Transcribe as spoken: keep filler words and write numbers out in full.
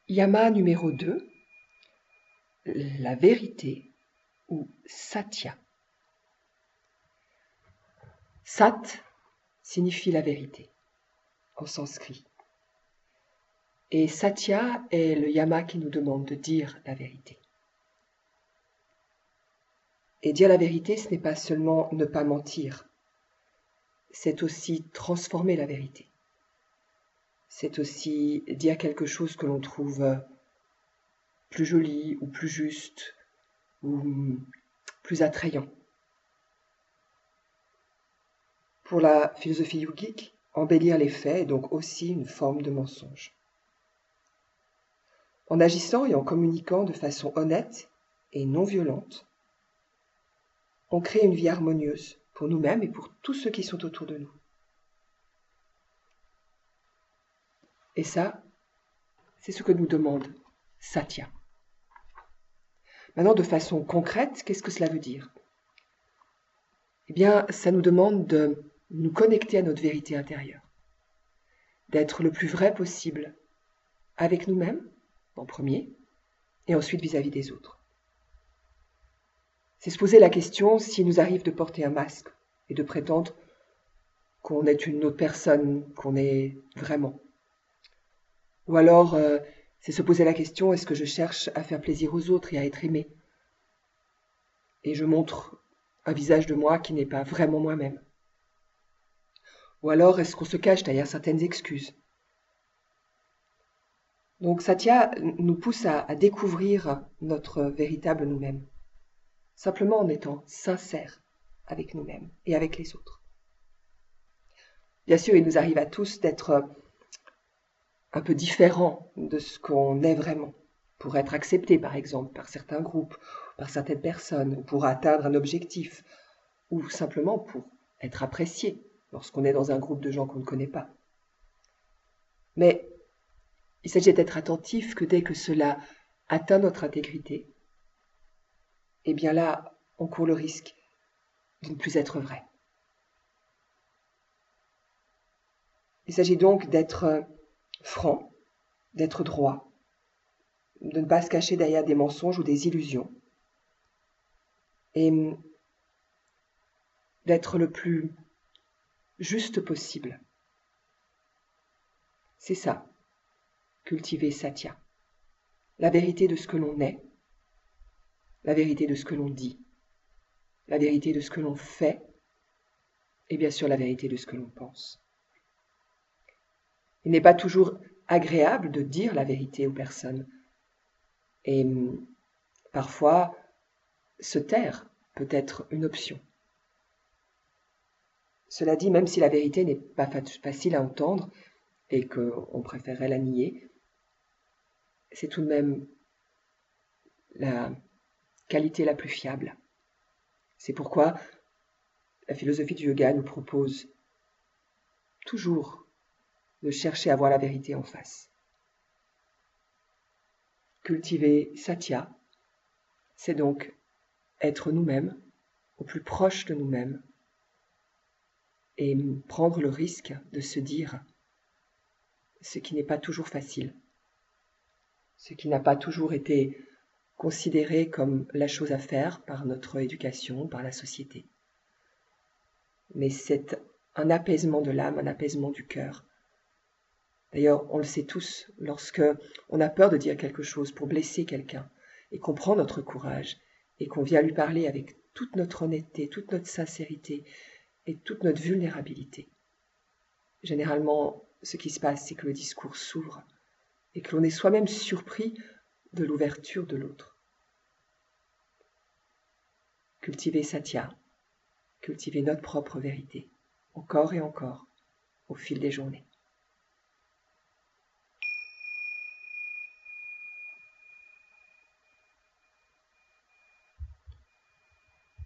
Yama numéro deux, la vérité ou Satya. Sat signifie la vérité en sanskrit. Et Satya est le yama qui nous demande de dire la vérité. Et dire la vérité, ce n'est pas seulement ne pas mentir, c'est aussi transformer la vérité. C'est aussi dire quelque chose que l'on trouve plus joli ou plus juste ou plus attrayant. Pour la philosophie yogique, embellir les faits est donc aussi une forme de mensonge. En agissant et en communiquant de façon honnête et non violente, on crée une vie harmonieuse pour nous-mêmes et pour tous ceux qui sont autour de nous. Et ça, c'est ce que nous demande Satya. Maintenant, de façon concrète, qu'est-ce que cela veut dire? Eh bien, ça nous demande de nous connecter à notre vérité intérieure, d'être le plus vrai possible avec nous-mêmes, en premier, et ensuite vis-à-vis des autres. C'est se poser la question s'il nous arrive de porter un masque et de prétendre qu'on est une autre personne, qu'on est vraiment. Ou alors, euh, c'est se poser la question, est-ce que je cherche à faire plaisir aux autres et à être aimé? Et je montre un visage de moi qui n'est pas vraiment moi-même. Ou alors, est-ce qu'on se cache derrière certaines excuses? Donc Satya nous pousse à, à découvrir notre véritable nous-mêmes, simplement en étant sincères avec nous-mêmes et avec les autres. Bien sûr, il nous arrive à tous d'être un peu différents de ce qu'on est vraiment, pour être acceptés par exemple par certains groupes, par certaines personnes, ou pour atteindre un objectif, ou simplement pour être apprécié lorsqu'on est dans un groupe de gens qu'on ne connaît pas. Mais il s'agit d'être attentif que dès que cela atteint notre intégrité, eh bien là, on court le risque de ne plus être vrai. Il s'agit donc d'être franc, d'être droit, de ne pas se cacher derrière des mensonges ou des illusions, et d'être le plus juste possible. C'est ça, cultiver Satya. La vérité de ce que l'on est, la vérité de ce que l'on dit, la vérité de ce que l'on fait, et bien sûr la vérité de ce que l'on pense. Il n'est pas toujours agréable de dire la vérité aux personnes. Et parfois, se taire peut être une option. Cela dit, même si la vérité n'est pas facile à entendre et qu'on préférerait la nier, c'est tout de même la qualité la plus fiable. C'est pourquoi la philosophie du yoga nous propose toujours de chercher à voir la vérité en face. Cultiver Satya, c'est donc être nous-mêmes, au plus proche de nous-mêmes, et prendre le risque de se dire ce qui n'est pas toujours facile, ce qui n'a pas toujours été considéré comme la chose à faire par notre éducation, par la société. Mais c'est un apaisement de l'âme, un apaisement du cœur. D'ailleurs, on le sait tous, lorsque on a peur de dire quelque chose pour blesser quelqu'un, et qu'on prend notre courage, et qu'on vient lui parler avec toute notre honnêteté, toute notre sincérité, et toute notre vulnérabilité. Généralement, ce qui se passe, c'est que le discours s'ouvre, et que l'on est soi-même surpris de l'ouverture de l'autre. Cultiver Satya, cultiver notre propre vérité, encore et encore, au fil des journées.